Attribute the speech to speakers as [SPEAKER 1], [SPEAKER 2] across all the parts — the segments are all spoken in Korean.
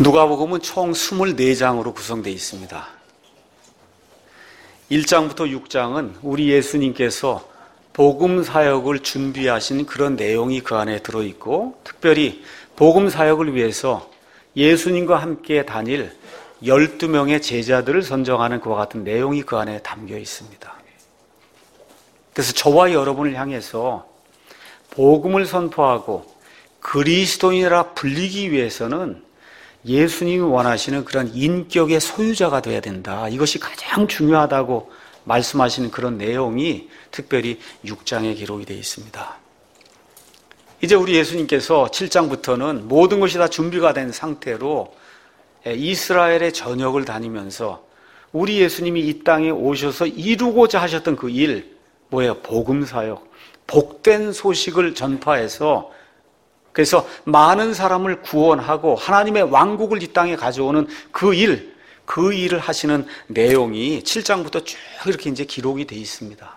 [SPEAKER 1] 누가복음은 총 24장으로 구성되어 있습니다. 1장부터 6장은 우리 예수님께서 복음 사역을 준비하신 그런 내용이 그 안에 들어있고, 특별히 복음 사역을 위해서 예수님과 함께 다닐 12명의 제자들을 선정하는 그와 같은 내용이 그 안에 담겨 있습니다. 그래서 저와 여러분을 향해서 복음을 선포하고 그리스도인이라 불리기 위해서는 예수님이 원하시는 그런 인격의 소유자가 되어야 된다. 이것이 가장 중요하다고 말씀하시는 그런 내용이 특별히 6장에 기록이 되어 있습니다. 이제 우리 예수님께서 7장부터는 모든 것이 다 준비가 된 상태로 이스라엘의 전역을 다니면서 우리 예수님이 이 땅에 오셔서 이루고자 하셨던 그 일, 뭐예요? 복음 사역, 복된 소식을 전파해서 그래서 많은 사람을 구원하고 하나님의 왕국을 이 땅에 가져오는 그 일을 하시는 내용이 7장부터 쭉 이렇게 이제 기록이 되어 있습니다.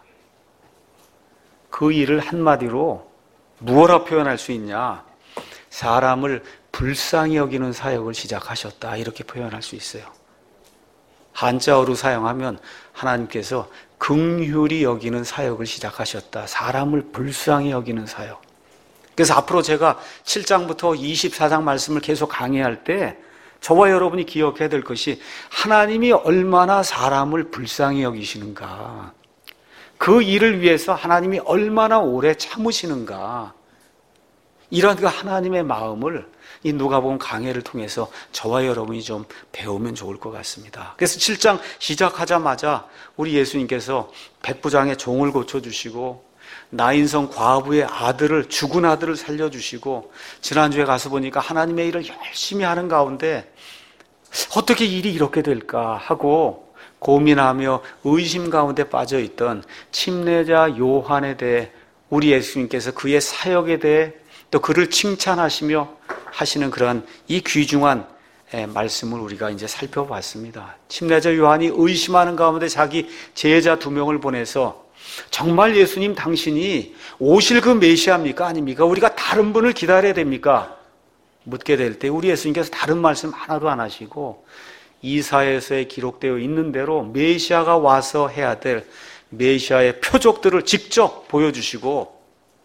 [SPEAKER 1] 그 일을 한마디로 무엇라 표현할 수 있냐? 사람을 불쌍히 여기는 사역을 시작하셨다. 이렇게 표현할 수 있어요. 한자어로 사용하면 하나님께서 긍휼히 여기는 사역을 시작하셨다. 사람을 불쌍히 여기는 사역. 그래서 앞으로 제가 7장부터 24장 말씀을 계속 강의할 때 저와 여러분이 기억해야 될 것이 하나님이 얼마나 사람을 불쌍히 여기시는가, 그 일을 위해서 하나님이 얼마나 오래 참으시는가, 이런 그 하나님의 마음을 이 누가복음 강해를 통해서 저와 여러분이 좀 배우면 좋을 것 같습니다. 그래서 7장 시작하자마자 우리 예수님께서 백부장의 종을 고쳐주시고 나인성 과부의 죽은 아들을 살려주시고, 지난주에 가서 보니까 하나님의 일을 열심히 하는 가운데 어떻게 일이 이렇게 될까 하고 고민하며 의심 가운데 빠져있던 침례자 요한에 대해 우리 예수님께서 그의 사역에 대해 또 그를 칭찬하시며 하시는 그런 이 귀중한 말씀을 우리가 이제 살펴봤습니다. 침례자 요한이 의심하는 가운데 자기 제자 2명을 보내서 정말 예수님 당신이 오실 그 메시아입니까? 아닙니까? 우리가 다른 분을 기다려야 됩니까? 묻게 될 때 우리 예수님께서 다른 말씀 하나도 안 하시고 이사야서에 기록되어 있는 대로 메시아가 와서 해야 될 메시아의 표적들을 직접 보여주시고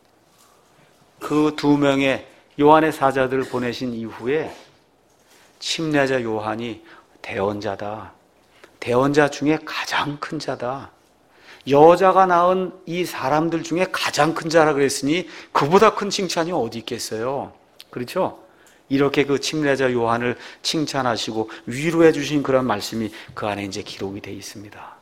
[SPEAKER 1] 그 2명의 요한의 사자들을 보내신 이후에 침례자 요한이 대언자다. 대언자 중에 가장 큰 자다. 여자가 낳은 이 사람들 중에 가장 큰 자라 그랬으니 그보다 큰 칭찬이 어디 있겠어요? 그렇죠? 이렇게 그 침례자 요한을 칭찬하시고 위로해 주신 그런 말씀이 그 안에 이제 기록이 되어 있습니다.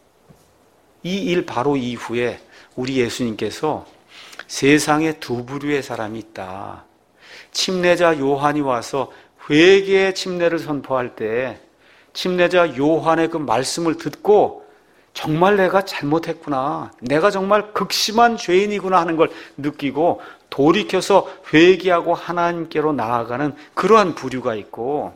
[SPEAKER 1] 이 일 바로 이후에 우리 예수님께서 세상에 2 부류의 사람이 있다. 침례자 요한이 와서 회개의 침례를 선포할 때 침례자 요한의 그 말씀을 듣고 정말 내가 잘못했구나, 내가 정말 극심한 죄인이구나 하는 걸 느끼고 돌이켜서 회개하고 하나님께로 나아가는 그러한 부류가 있고,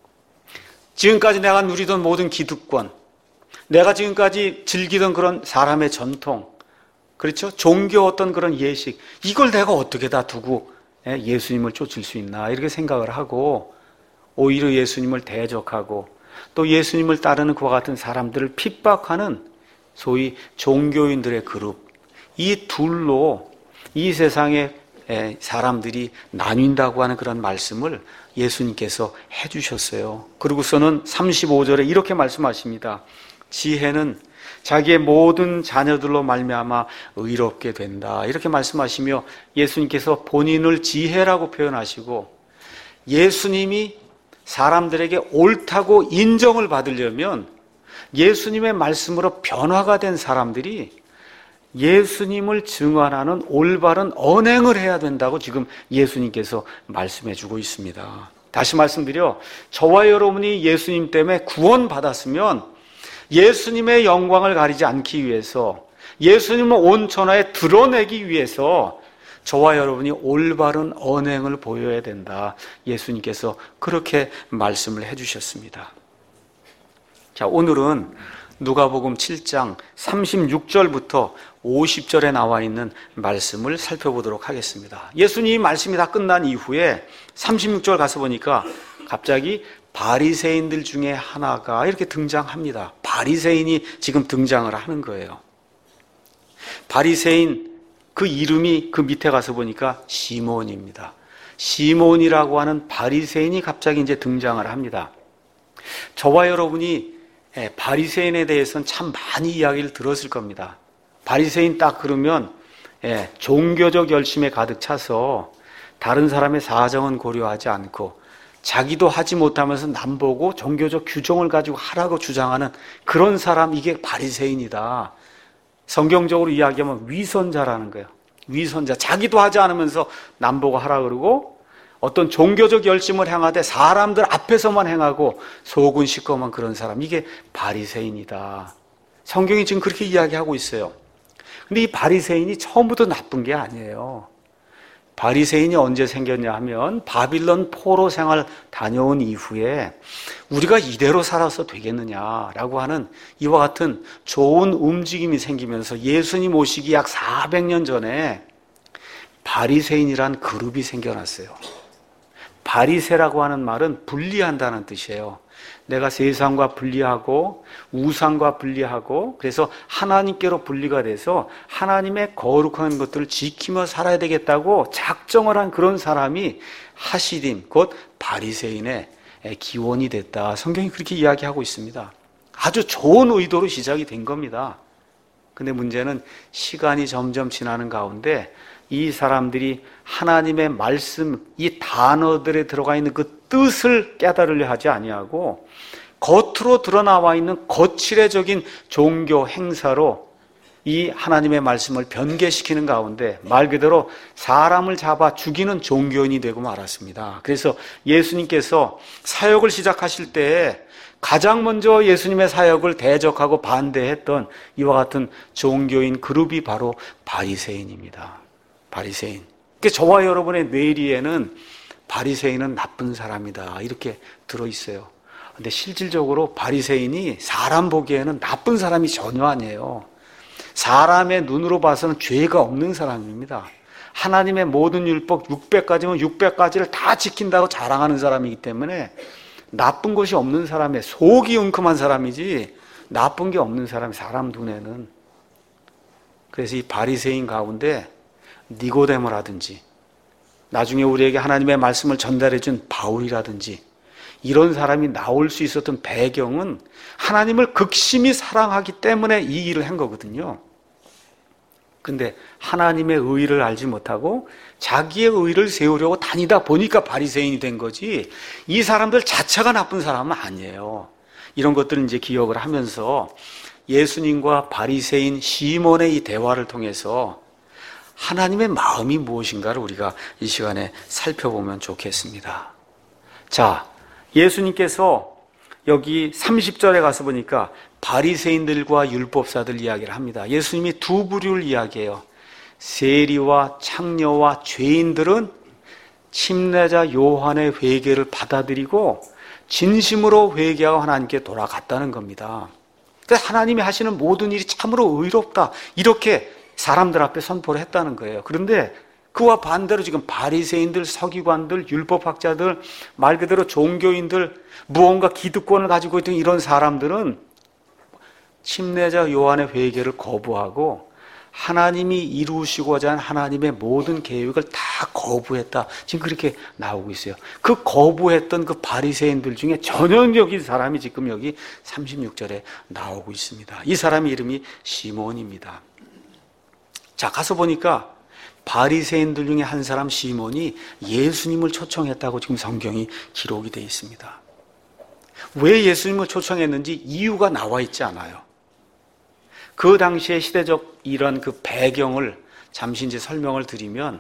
[SPEAKER 1] 지금까지 내가 누리던 모든 기득권, 내가 지금까지 즐기던 그런 사람의 전통, 그렇죠? 종교 어떤 그런 예식, 이걸 내가 어떻게 다 두고 예수님을 쫓을 수 있나 이렇게 생각을 하고 오히려 예수님을 대적하고 또 예수님을 따르는 그와 같은 사람들을 핍박하는 소위 종교인들의 그룹, 이 둘로 이 세상의 사람들이 나뉜다고 하는 그런 말씀을 예수님께서 해주셨어요. 그리고서는 35절에 이렇게 말씀하십니다. 지혜는 자기의 모든 자녀들로 말미암아 의롭게 된다. 이렇게 말씀하시며 예수님께서 본인을 지혜라고 표현하시고, 예수님이 사람들에게 옳다고 인정을 받으려면 예수님의 말씀으로 변화가 된 사람들이 예수님을 증언하는 올바른 언행을 해야 된다고 지금 예수님께서 말씀해 주고 있습니다. 다시 말씀드려, 저와 여러분이 예수님 때문에 구원받았으면 예수님의 영광을 가리지 않기 위해서, 예수님을 온 천하에 드러내기 위해서 저와 여러분이 올바른 언행을 보여야 된다. 예수님께서 그렇게 말씀을 해주셨습니다. 자, 오늘은 누가복음 7장 36절부터 50절에 나와 있는 말씀을 살펴보도록 하겠습니다. 예수님 말씀이 다 끝난 이후에 36절 가서 보니까 갑자기 바리새인들 중에 하나가 이렇게 등장합니다. 바리새인이 지금 등장을 하는 거예요. 바리새인 그 이름이 그 밑에 가서 보니까 시몬입니다. 시몬이라고 하는 바리새인이 갑자기 이제 등장을 합니다. 저와 여러분이 바리새인에 대해서는 참 많이 이야기를 들었을 겁니다. 바리새인 딱 그러면 종교적 열심에 가득 차서 다른 사람의 사정은 고려하지 않고 자기도 하지 못하면서 남보고 종교적 규정을 가지고 하라고 주장하는 그런 사람, 이게 바리새인이다. 성경적으로 이야기하면 위선자라는 거예요. 위선자. 자기도 하지 않으면서 남보고 하라 그러고 어떤 종교적 열심을 행하되 사람들 앞에서만 행하고 속은 시꺼먼 그런 사람, 이게 바리새인이다. 성경이 지금 그렇게 이야기하고 있어요. 근데 이 바리새인이 처음부터 나쁜 게 아니에요. 바리새인이 언제 생겼냐 하면 바빌론 포로 생활 다녀온 이후에 우리가 이대로 살아서 되겠느냐라고 하는 이와 같은 좋은 움직임이 생기면서 예수님 오시기 약 400년 전에 바리새인이란 그룹이 생겨났어요. 바리새라고 하는 말은 분리한다는 뜻이에요. 내가 세상과 분리하고 우상과 분리하고 그래서 하나님께로 분리가 돼서 하나님의 거룩한 것들을 지키며 살아야 되겠다고 작정을 한 그런 사람이 하시림, 곧 바리새인의 기원이 됐다. 성경이 그렇게 이야기하고 있습니다. 아주 좋은 의도로 시작이 된 겁니다. 근데 문제는 시간이 점점 지나는 가운데 이 사람들이 하나님의 말씀, 이 단어들에 들어가 있는 그 뜻을 깨달으려 하지 아니하고 겉으로 드러나와 있는 거칠애적인 종교 행사로 이 하나님의 말씀을 변개시키는 가운데 말 그대로 사람을 잡아 죽이는 종교인이 되고 말았습니다. 그래서 예수님께서 사역을 시작하실 때 가장 먼저 예수님의 사역을 대적하고 반대했던 이와 같은 종교인 그룹이 바로 바리새인입니다. 바리새인. 그러니까 저와 여러분의 뇌리에는 바리새인은 나쁜 사람이다 이렇게 들어있어요. 근데 실질적으로 바리새인이 사람 보기에는 나쁜 사람이 전혀 아니에요. 사람의 눈으로 봐서는 죄가 없는 사람입니다. 하나님의 모든 율법 600가지면 600가지를 다 지킨다고 자랑하는 사람이기 때문에 나쁜 것이 없는 사람의 속이 웅큼한 사람이지 나쁜 게 없는 사람이 사람 눈에는. 그래서 이 바리새인 가운데 니고데모라든지 나중에 우리에게 하나님의 말씀을 전달해 준 바울이라든지 이런 사람이 나올 수 있었던 배경은 하나님을 극심히 사랑하기 때문에 이 일을 한 거거든요. 근데 하나님의 의의를 알지 못하고 자기의 의의를 세우려고 다니다 보니까 바리새인이 된 거지 이 사람들 자체가 나쁜 사람은 아니에요. 이런 것들을 이제 기억을 하면서 예수님과 바리새인 시몬의 이 대화를 통해서 하나님의 마음이 무엇인가를 우리가 이 시간에 살펴보면 좋겠습니다. 자, 예수님께서 여기 30절에 가서 보니까 바리새인들과 율법사들 이야기를 합니다. 예수님이 두 부류를 이야기해요. 세리와 창녀와 죄인들은 침례자 요한의 회개를 받아들이고 진심으로 회개하고 하나님께 돌아갔다는 겁니다. 그래서 하나님이 하시는 모든 일이 참으로 의롭다 이렇게 사람들 앞에 선포를 했다는 거예요. 그런데 그와 반대로 지금 바리새인들, 서기관들, 율법학자들, 말 그대로 종교인들, 무언가 기득권을 가지고 있던 이런 사람들은 침례자 요한의 회개를 거부하고 하나님이 이루시고자 한 하나님의 모든 계획을 다 거부했다. 지금 그렇게 나오고 있어요. 그 거부했던 그 바리새인들 중에 전형적인 사람이 지금 여기 36절에 나오고 있습니다. 이 사람의 이름이 시몬입니다. 자, 가서 보니까 바리새인들 중에 한 사람 시몬이 예수님을 초청했다고 지금 성경이 기록이 되어 있습니다. 왜 예수님을 초청했는지 이유가 나와 있지 않아요. 그 당시의 시대적 이런 그 배경을 잠시 이제 설명을 드리면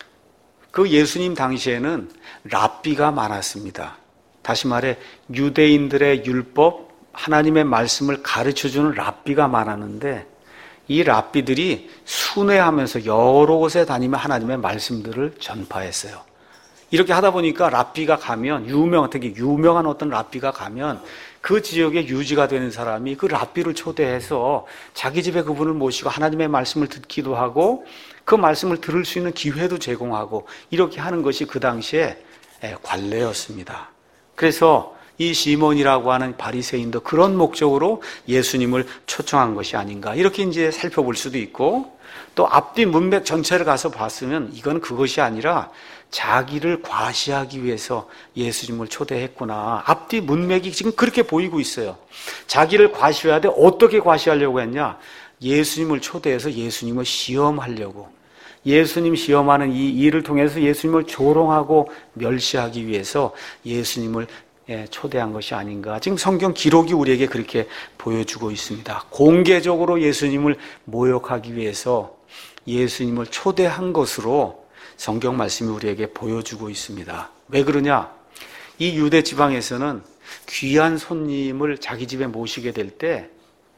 [SPEAKER 1] 그 예수님 당시에는 랍비가 많았습니다. 다시 말해 유대인들의 율법, 하나님의 말씀을 가르쳐주는 랍비가 많았는데 이 랍비들이 순회하면서 여러 곳에 다니며 하나님의 말씀들을 전파했어요. 이렇게 하다 보니까 랍비가 가면 되게 유명한 어떤 랍비가 가면 그 지역에 유지가 되는 사람이 그 랍비를 초대해서 자기 집에 그분을 모시고 하나님의 말씀을 듣기도 하고 그 말씀을 들을 수 있는 기회도 제공하고 이렇게 하는 것이 그 당시에 관례였습니다. 그래서 이 시몬이라고 하는 바리새인도 그런 목적으로 예수님을 초청한 것이 아닌가, 이렇게 이제 살펴볼 수도 있고, 또 앞뒤 문맥 전체를 가서 봤으면 이건 그것이 아니라 자기를 과시하기 위해서 예수님을 초대했구나. 앞뒤 문맥이 지금 그렇게 보이고 있어요. 자기를 과시해야 돼. 어떻게 과시하려고 했냐? 예수님을 초대해서 예수님을 시험하려고. 예수님 시험하는 이 일을 통해서 예수님을 조롱하고 멸시하기 위해서 예수님을 초대한 것이 아닌가. 지금 성경 기록이 우리에게 그렇게 보여주고 있습니다. 공개적으로 예수님을 모욕하기 위해서 예수님을 초대한 것으로 성경 말씀이 우리에게 보여주고 있습니다. 왜 그러냐? 이 유대 지방에서는 귀한 손님을 자기 집에 모시게 될 때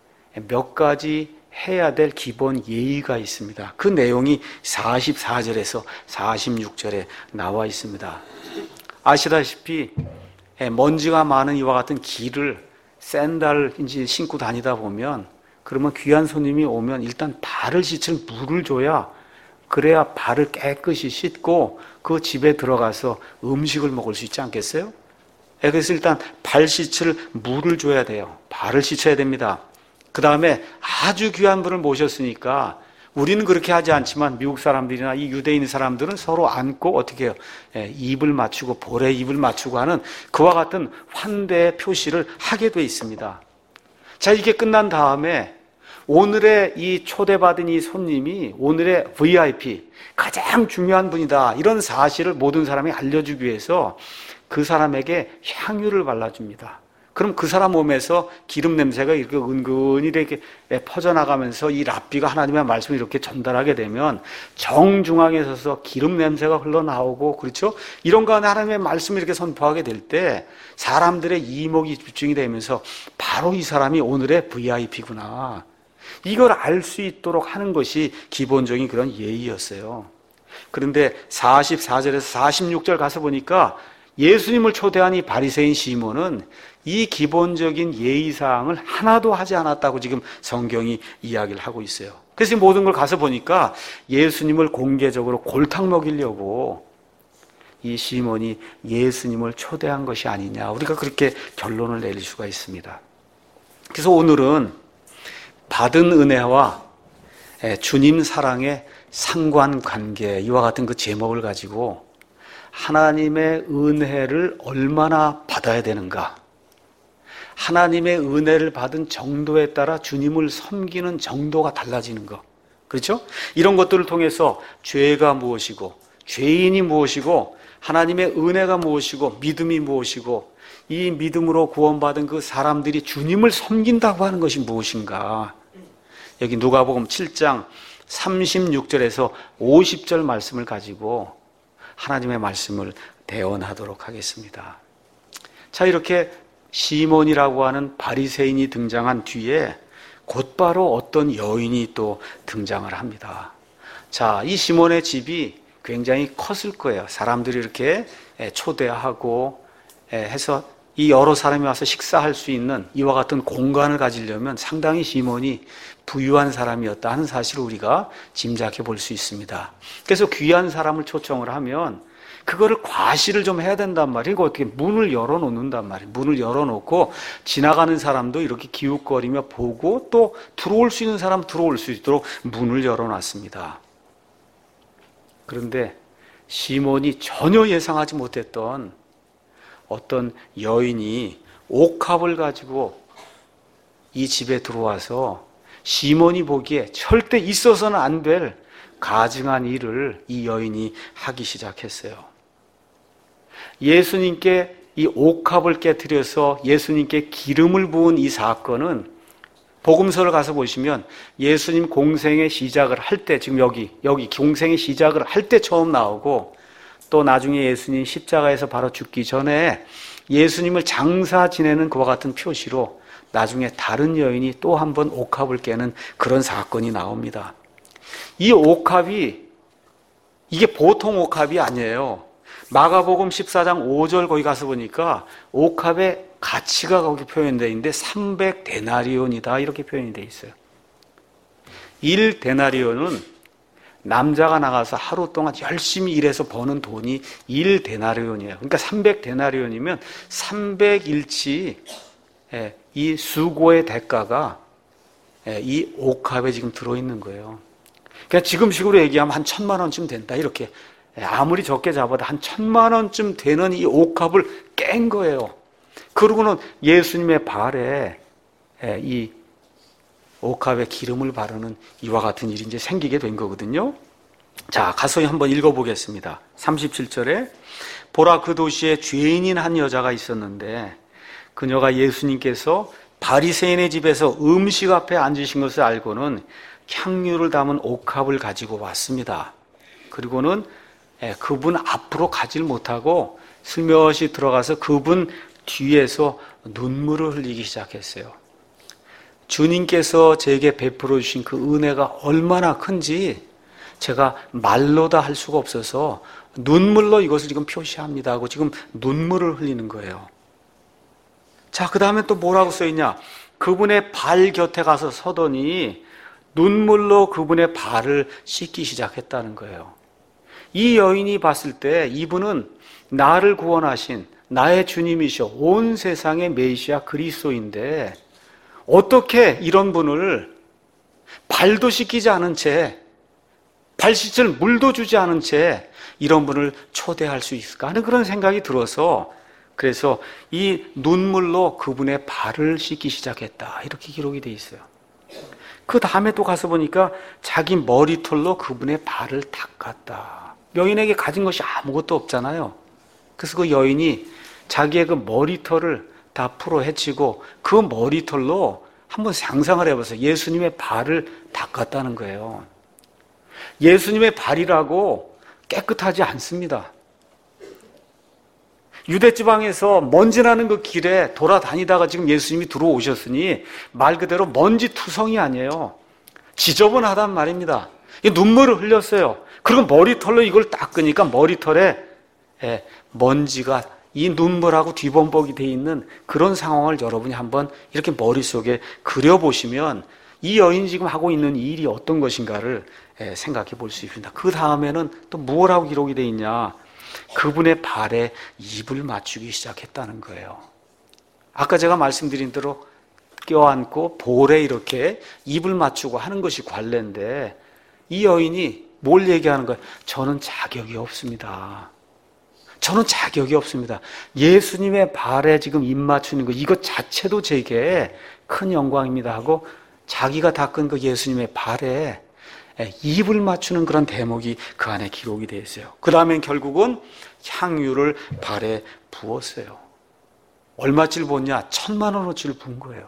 [SPEAKER 1] 몇 가지 해야 될 기본 예의가 있습니다. 그 내용이 44절에서 46절에 나와 있습니다. 아시다시피 먼지가 많은 이와 같은 길을 샌들을 이제 신고 다니다 보면, 그러면 귀한 손님이 오면 일단 발을 씻을 물을 줘야, 그래야 발을 깨끗이 씻고 그 집에 들어가서 음식을 먹을 수 있지 않겠어요? 그래서 일단 발 씻을 물을 줘야 돼요. 발을 씻어야 됩니다. 그 다음에 아주 귀한 분을 모셨으니까, 우리는 그렇게 하지 않지만 미국 사람들이나 이 유대인 사람들은 서로 안고 어떻게 해요? 입을 맞추고 볼에 입을 맞추고 하는 그와 같은 환대의 표시를 하게 돼 있습니다. 자, 이게 끝난 다음에 오늘의 이 초대받은 이 손님이 오늘의 VIP, 가장 중요한 분이다, 이런 사실을 모든 사람이 알려주기 위해서 그 사람에게 향유를 발라줍니다. 그럼 그 사람 몸에서 기름 냄새가 이렇게 은근히 이렇게 퍼져나가면서 이 랍비가 하나님의 말씀을 이렇게 전달하게 되면 정중앙에 서서 기름 냄새가 흘러나오고, 그렇죠? 이런 가운데 하나님의 말씀을 이렇게 선포하게 될 때 사람들의 이목이 집중이 되면서 바로 이 사람이 오늘의 VIP구나, 이걸 알 수 있도록 하는 것이 기본적인 그런 예의였어요. 그런데 44절에서 46절 가서 보니까 예수님을 초대한 이 바리새인 시몬은 이 기본적인 예의사항을 하나도 하지 않았다고 지금 성경이 이야기를 하고 있어요. 그래서 이 모든 걸 가서 보니까 예수님을 공개적으로 골탕 먹이려고 이 시몬이 예수님을 초대한 것이 아니냐, 우리가 그렇게 결론을 내릴 수가 있습니다. 그래서 오늘은 받은 은혜와 주님 사랑의 상관관계, 이와 같은 그 제목을 가지고 하나님의 은혜를 얼마나 받아야 되는가, 하나님의 은혜를 받은 정도에 따라 주님을 섬기는 정도가 달라지는 것, 그렇죠? 이런 것들을 통해서 죄가 무엇이고, 죄인이 무엇이고, 하나님의 은혜가 무엇이고, 믿음이 무엇이고, 이 믿음으로 구원받은 그 사람들이 주님을 섬긴다고 하는 것이 무엇인가. 여기 누가복음 7장 36절에서 50절 말씀을 가지고 하나님의 말씀을 대언하도록 하겠습니다. 자, 이렇게 시몬이라고 하는 바리새인이 등장한 뒤에 곧바로 어떤 여인이 또 등장을 합니다. 자, 이 시몬의 집이 굉장히 컸을 거예요. 사람들이 이렇게 초대하고 해서 이 여러 사람이 와서 식사할 수 있는 이와 같은 공간을 가지려면 상당히 시몬이 부유한 사람이었다 하는 사실을 우리가 짐작해 볼 수 있습니다. 그래서 귀한 사람을 초청을 하면 그거를 과시를 좀 해야 된단 말이에요. 이거 어떻게 문을 열어놓는단 말이에요. 문을 열어놓고 지나가는 사람도 이렇게 기웃거리며 보고, 또 들어올 수 있는 사람 들어올 수 있도록 문을 열어놨습니다. 그런데 시몬이 전혀 예상하지 못했던 어떤 여인이 옥합을 가지고 이 집에 들어와서 시몬이 보기에 절대 있어서는 안 될 가증한 일을 이 여인이 하기 시작했어요. 예수님께 이 옥합을 깨트려서 예수님께 기름을 부은 이 사건은 복음서를 가서 보시면 예수님 공생의 시작을 할 때, 지금 여기 공생의 시작을 할 때 처음 나오고, 또 나중에 예수님 십자가에서 바로 죽기 전에 예수님을 장사 지내는 그와 같은 표시로 나중에 다른 여인이 또 한 번 옥합을 깨는 그런 사건이 나옵니다. 이 옥합이 이게 보통 옥합이 아니에요. 마가복음 14장 5절 거기 가서 보니까 옥합의 가치가 거기 표현되어 있는데 300데나리온이다 이렇게 표현이 되어 있어요. 1데나리온은 남자가 나가서 하루 동안 열심히 일해서 버는 돈이 1데나리온이에요. 그러니까 300데나리온이면 300일치 이 수고의 대가가 이 옥합에 지금 들어있는 거예요. 그러니까 지금식으로 얘기하면 한 1,000만 원쯤 된다. 이렇게 아무리 적게 잡아도 한 1,000만 원쯤 되는 이 옥합을 깬 거예요. 그러고는 예수님의 발에 이 옥합에 기름을 바르는 이와 같은 일이 이제 생기게 된 거거든요. 자, 가서 한번 읽어보겠습니다. 37절에 보라, 그 도시에 죄인인 한 여자가 있었는데 그녀가 예수님께서 바리새인의 집에서 음식 앞에 앉으신 것을 알고는 향유를 담은 옥합을 가지고 왔습니다. 그리고는 그분 앞으로 가질 못하고 슬며시 들어가서 그분 뒤에서 눈물을 흘리기 시작했어요. 주님께서 제게 베풀어 주신 그 은혜가 얼마나 큰지 제가 말로 다 할 수가 없어서 눈물로 이것을 지금 표시합니다 하고 지금 눈물을 흘리는 거예요. 자, 그 다음에 또 뭐라고 써있냐? 그분의 발 곁에 가서 서더니 눈물로 그분의 발을 씻기 시작했다는 거예요. 이 여인이 봤을 때 이분은 나를 구원하신 나의 주님이셔 온 세상의 메시아 그리스도인데 어떻게 이런 분을 발도 씻기지 않은 채, 발 씻을 물도 주지 않은 채 이런 분을 초대할 수 있을까 하는 그런 생각이 들어서 그래서 이 눈물로 그분의 발을 씻기 시작했다. 이렇게 기록이 돼 있어요. 그 다음에 또 가서 보니까 자기 머리털로 그분의 발을 닦았다. 여인에게 가진 것이 아무것도 없잖아요. 그래서 그 여인이 자기의 그 머리털을 다 풀어 헤치고 그 머리털로 한번 상상을 해보세요. 예수님의 발을 닦았다는 거예요. 예수님의 발이라고 깨끗하지 않습니다. 유대지방에서 먼지 나는 그 길에 돌아다니다가 지금 예수님이 들어오셨으니 말 그대로 먼지 투성이 아니에요. 지저분하단 말입니다. 눈물을 흘렸어요. 그리고 머리털로 이걸 닦으니까 머리털에 먼지가 이 눈물하고 뒤범벅이 돼 있는 그런 상황을 여러분이 한번 이렇게 머릿속에 그려보시면 이 여인이 지금 하고 있는 일이 어떤 것인가를 생각해 볼 수 있습니다. 그 다음에는 또 무엇하고 기록이 돼 있냐? 그분의 발에 입을 맞추기 시작했다는 거예요. 아까 제가 말씀드린 대로 껴안고 볼에 이렇게 입을 맞추고 하는 것이 관례인데 이 여인이 뭘 얘기하는 거예요? 저는 자격이 없습니다. 저는 자격이 없습니다. 예수님의 발에 지금 입 맞추는 거 이것 자체도 제게 큰 영광입니다 하고 자기가 닦은 그 예수님의 발에 입을 맞추는 그런 대목이 그 안에 기록이 되어 있어요. 그 다음엔 결국은 향유를 발에 부었어요. 얼마치를 부었냐? 1,000만 원어치를 부은 거예요.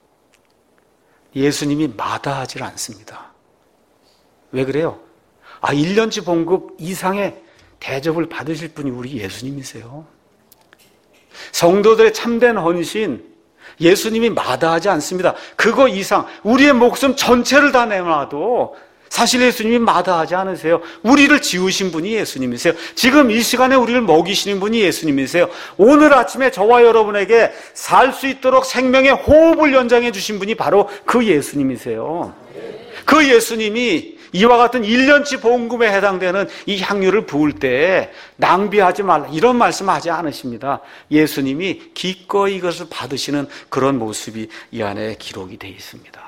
[SPEAKER 1] 예수님이 마다하지 않습니다. 왜 그래요? 1년치 봉급 이상의 대접을 받으실 분이 우리 예수님이세요. 성도들의 참된 헌신, 예수님이 마다하지 않습니다. 그거 이상, 우리의 목숨 전체를 다 내놔도 사실 예수님이 마다하지 않으세요. 우리를 지으신 분이 예수님이세요. 지금 이 시간에 우리를 먹이시는 분이 예수님이세요. 오늘 아침에 저와 여러분에게 살 수 있도록 생명의 호흡을 연장해 주신 분이 바로 그 예수님이세요. 그 예수님이 이와 같은 1년치 봉급에 해당되는 이 향유를 부을 때 낭비하지 말라 이런 말씀하지 않으십니다. 예수님이 기꺼이 이것을 받으시는 그런 모습이 이 안에 기록이 되어 있습니다.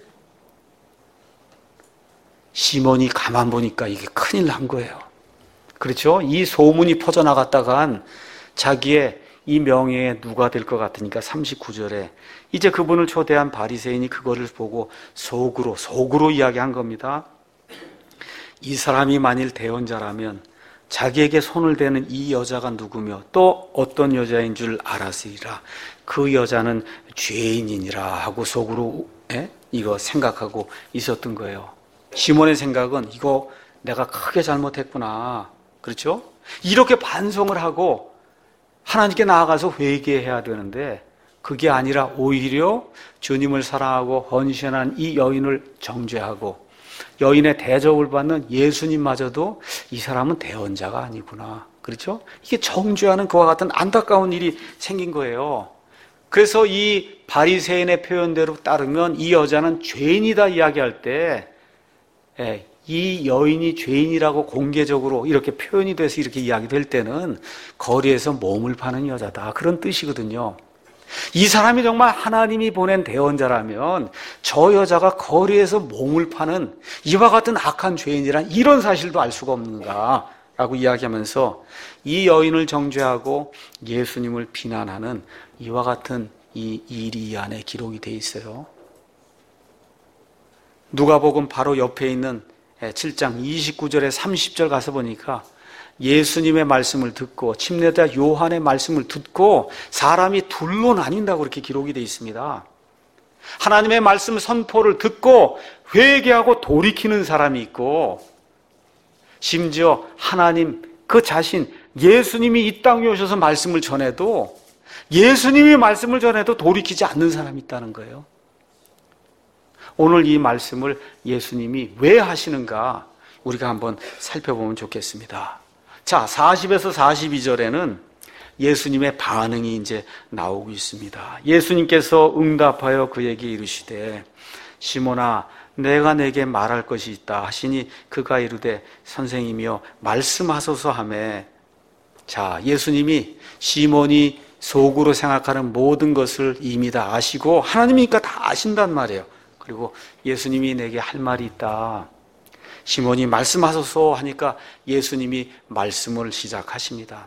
[SPEAKER 1] 시몬이 가만 보니까 이게 큰일 난 거예요. 그렇죠? 이 소문이 퍼져나갔다간 자기의 이 명예에 누가 될 것 같으니까 39절에 이제 그분을 초대한 바리새인이 그거를 보고 속으로 이야기한 겁니다. 이 사람이 만일 대언자라면 자기에게 손을 대는 이 여자가 누구며 또 어떤 여자인 줄 알았으리라. 그 여자는 죄인이니라 하고 속으로 이거 생각하고 있었던 거예요. 시몬의 생각은 이거 내가 크게 잘못했구나. 그렇죠? 이렇게 반성을 하고 하나님께 나아가서 회개해야 되는데 그게 아니라 오히려 주님을 사랑하고 헌신한 이 여인을 정죄하고 여인의 대접을 받는 예수님마저도 이 사람은 대언자가 아니구나. 그렇죠? 이게 정죄하는 그와 같은 안타까운 일이 생긴 거예요. 그래서 이 바리새인의 표현대로 따르면 이 여자는 죄인이다 이야기할 때 이 여인이 죄인이라고 공개적으로 이렇게 표현이 돼서 이렇게 이야기될 때는 거리에서 몸을 파는 여자다, 그런 뜻이거든요. 이 사람이 정말 하나님이 보낸 대언자라면 저 여자가 거리에서 몸을 파는 이와 같은 악한 죄인이란 이런 사실도 알 수가 없는가 라고 이야기하면서 이 여인을 정죄하고 예수님을 비난하는 이와 같은 이 일이 이 안에 기록이 돼 있어요. 누가복음 바로 옆에 있는 7장 29절에 30절 가서 보니까 예수님의 말씀을 듣고 침례자 요한의 말씀을 듣고 사람이 둘로 나뉜다고 그렇게 기록이 되어 있습니다. 하나님의 말씀 선포를 듣고 회개하고 돌이키는 사람이 있고, 심지어 하나님 그 자신 예수님이 이 땅에 오셔서 말씀을 전해도 예수님이 말씀을 전해도 돌이키지 않는 사람이 있다는 거예요. 오늘 이 말씀을 예수님이 왜 하시는가 우리가 한번 살펴보면 좋겠습니다. 자, 40에서 42절에는 예수님의 반응이 이제 나오고 있습니다. 예수님께서 응답하여 그에게 이르시되 시몬아 내가 내게 말할 것이 있다 하시니 그가 이르되 선생님이여 말씀하소서 하매, 자, 예수님이 시몬이 속으로 생각하는 모든 것을 이미 다 아시고 하나님이니까 다 아신단 말이에요. 그리고 예수님이 내게 할 말이 있다. 시몬이 말씀하소서 하니까 예수님이 말씀을 시작하십니다.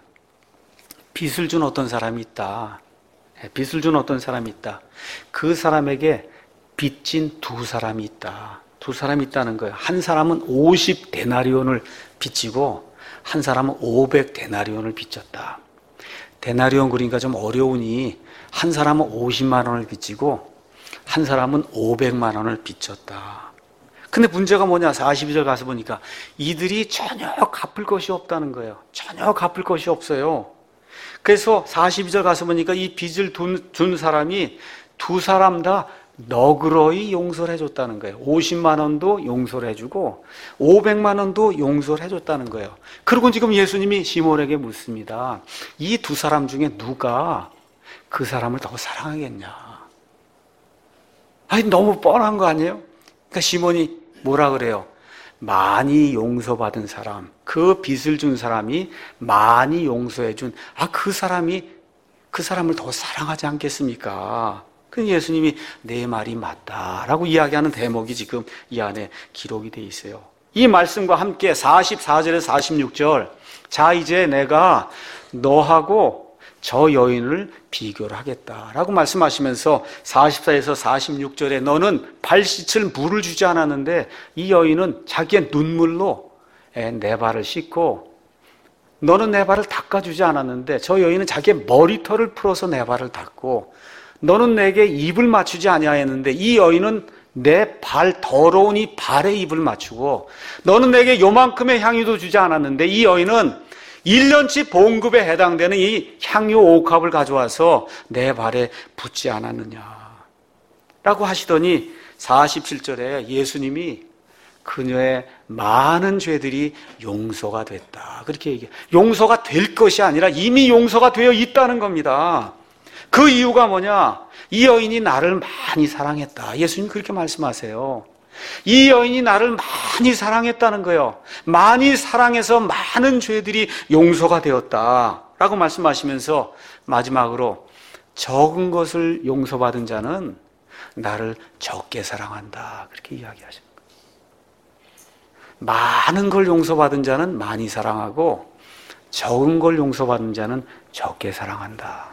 [SPEAKER 1] 빚을 준 어떤 사람이 있다. 빚을 준 어떤 사람이 있다. 그 사람에게 빚진 두 사람이 있다. 두 사람이 있다는 거예요. 한 사람은 50데나리온을 빚지고 한 사람은 500데나리온을 빚졌다. 데나리온 그러니까 좀 어려우니 한 사람은 50만 원을 빚지고 한 사람은 500만 원을 빚졌다. 근데 문제가 뭐냐? 42절 가서 보니까 이들이 전혀 갚을 것이 없다는 거예요. 전혀 갚을 것이 없어요. 그래서 42절 가서 보니까 이 빚을 준 사람이 두 사람 다 너그러이 용서를 해줬다는 거예요. 50만 원도 용서를 해주고 500만 원도 용서를 해줬다는 거예요. 그리고 지금 예수님이 시몬에게 묻습니다. 이 두 사람 중에 누가 그 사람을 더 사랑하겠냐? 아니, 너무 뻔한 거 아니에요? 그러니까 시몬이 뭐라 그래요? 많이 용서받은 사람, 그 빚을 준 사람이 많이 용서해 준, 그 사람이 그 사람을 더 사랑하지 않겠습니까? 그 예수님이 내 말이 맞다라고 이야기하는 대목이 지금 이 안에 기록이 돼 있어요. 이 말씀과 함께 44절에서 46절, 자 이제 내가 너하고 저 여인을 비교를 하겠다라고 말씀하시면서 44에서 46절에 너는 발 씻을 물을 주지 않았는데 이 여인은 자기의 눈물로 내 발을 씻고, 너는 내 발을 닦아주지 않았는데 저 여인은 자기의 머리털을 풀어서 내 발을 닦고, 너는 내게 입을 맞추지 아니하였는데 이 여인은 내 발 더러운 이 발에 입을 맞추고, 너는 내게 요만큼의 향유도 주지 않았는데 이 여인은 1년치 봉급에 해당되는 이 향유 5컵을 가져와서 내 발에 붓지 않았느냐 라고 하시더니 47절에 예수님이 그녀의 많은 죄들이 용서가 됐다 그렇게 얘기해요. 용서가 될 것이 아니라 이미 용서가 되어 있다는 겁니다. 그 이유가 뭐냐? 이 여인이 나를 많이 사랑했다. 예수님 그렇게 말씀하세요. 이 여인이 나를 많이 사랑했다는 거예요. 많이 사랑해서 많은 죄들이 용서가 되었다라고 말씀하시면서 마지막으로 적은 것을 용서받은 자는 나를 적게 사랑한다 그렇게 이야기하십니다. 많은 걸 용서받은 자는 많이 사랑하고 적은 걸 용서받은 자는 적게 사랑한다.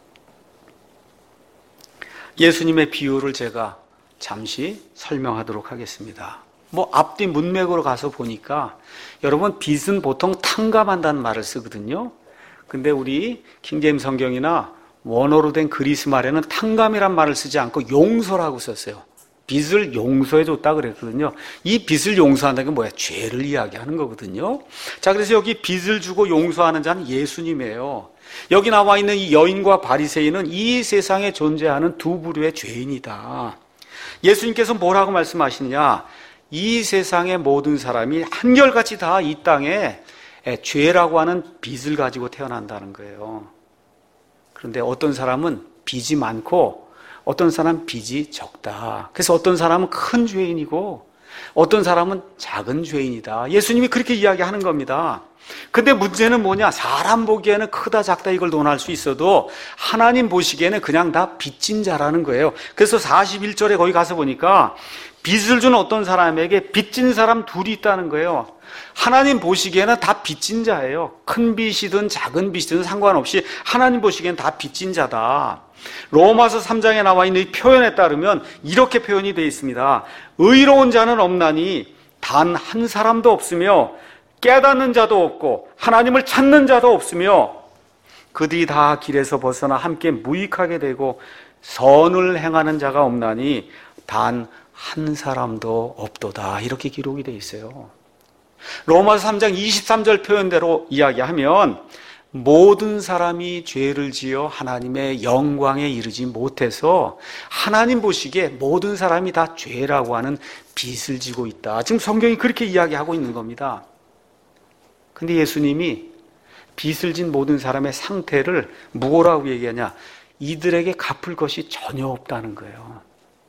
[SPEAKER 1] 예수님의 비유를 제가 잠시 설명하도록 하겠습니다. 앞뒤 문맥으로 가서 보니까 여러분 빚은 보통 탕감한다는 말을 쓰거든요. 근데 우리 킹제임스 성경이나 원어로 된 그리스 말에는 탕감이란 말을 쓰지 않고 용서라고 썼어요. 빚을 용서해 줬다 그랬거든요. 이 빚을 용서한다는 게 뭐야? 죄를 이야기하는 거거든요. 자, 그래서 여기 빚을 주고 용서하는 자는 예수님이에요. 여기 나와 있는 이 여인과 바리새인은 이 세상에 존재하는 두 부류의 죄인이다. 예수님께서 뭐라고 말씀하시느냐? 이 세상의 모든 사람이 한결같이 다 이 땅에 죄라고 하는 빚을 가지고 태어난다는 거예요. 그런데 어떤 사람은 빚이 많고 어떤 사람은 빚이 적다. 그래서 어떤 사람은 큰 죄인이고 어떤 사람은 작은 죄인이다. 예수님이 그렇게 이야기하는 겁니다. 근데 문제는 뭐냐? 사람 보기에는 크다 작다 이걸 논할 수 있어도 하나님 보시기에는 그냥 다 빚진 자라는 거예요. 그래서 41절에 거기 가서 보니까 빚을 준 어떤 사람에게 빚진 사람 둘이 있다는 거예요. 하나님 보시기에는 다 빚진 자예요. 큰 빚이든 작은 빚이든 상관없이 하나님 보시기에는 다 빚진 자다. 로마서 3장에 나와 있는 이 표현에 따르면 이렇게 표현이 되어 있습니다. 의로운 자는 없나니 단 한 사람도 없으며 깨닫는 자도 없고 하나님을 찾는 자도 없으며 그들이 다 길에서 벗어나 함께 무익하게 되고 선을 행하는 자가 없나니 단 한 사람도 없도다. 이렇게 기록이 되어 있어요. 로마서 3장 23절 표현대로 이야기하면 모든 사람이 죄를 지어 하나님의 영광에 이르지 못해서 하나님 보시기에 모든 사람이 다 죄라고 하는 빚을 지고 있다. 지금 성경이 그렇게 이야기하고 있는 겁니다. 근데 예수님이 빚을 진 모든 사람의 상태를 뭐라고 얘기하냐? 이들에게 갚을 것이 전혀 없다는 거예요.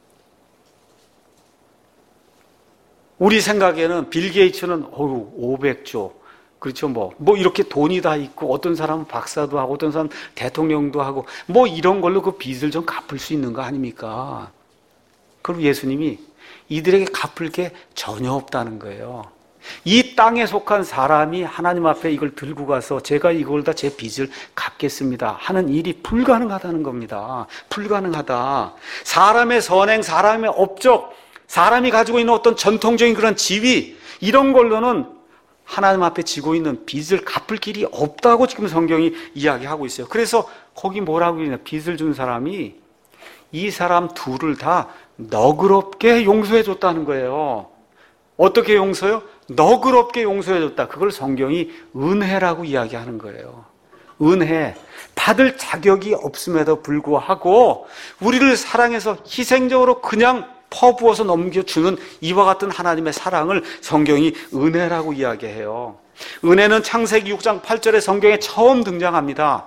[SPEAKER 1] 우리 생각에는 빌 게이츠는 500조, 그렇죠, 뭐 이렇게 돈이 다 있고 어떤 사람은 박사도 하고 어떤 사람은 대통령도 하고 뭐 이런 걸로 그 빚을 좀 갚을 수 있는 거 아닙니까? 그리고 예수님이 이들에게 갚을 게 전혀 없다는 거예요. 이 땅에 속한 사람이 하나님 앞에 이걸 들고 가서 제가 이걸 다 제 빚을 갚겠습니다 하는 일이 불가능하다는 겁니다. 불가능하다. 사람의 선행, 사람의 업적, 사람이 가지고 있는 어떤 전통적인 그런 지위, 이런 걸로는 하나님 앞에 지고 있는 빚을 갚을 길이 없다고 지금 성경이 이야기하고 있어요. 그래서 거기 뭐라고 하냐? 빚을 준 사람이 이 사람 둘을 다 너그럽게 용서해 줬다는 거예요. 어떻게 용서요? 너그럽게 용서해 줬다. 그걸 성경이 은혜라고 이야기하는 거예요. 은혜. 받을 자격이 없음에도 불구하고 우리를 사랑해서 희생적으로 그냥 퍼부어서 넘겨주는 이와 같은 하나님의 사랑을 성경이 은혜라고 이야기해요. 은혜는 창세기 6장 8절에 성경에 처음 등장합니다.